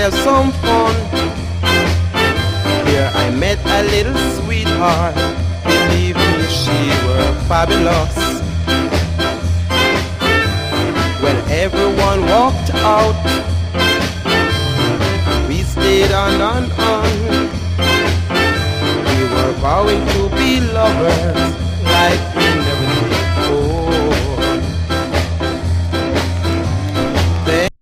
myself some fun. Here I met a little sweetheart. Believe me, she were fabulous. When everyone walked out, we stayed on and on.